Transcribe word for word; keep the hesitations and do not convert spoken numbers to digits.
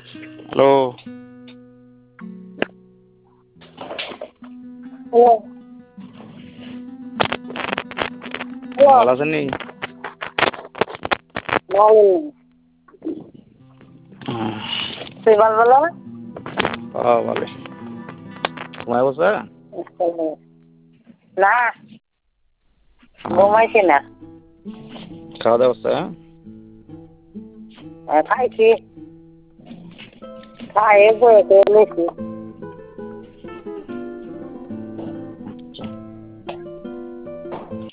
Hello. Hello. Hello. ভালো আছেন নি? ভালো। তুই ভালো বলো? হ্যাঁ ভালো। ঘুমায় বসে? না ঘুমাইছি না। খাওয়া দাওয়া হচ্ছে? খাইছি খাই বসে রয়েছি।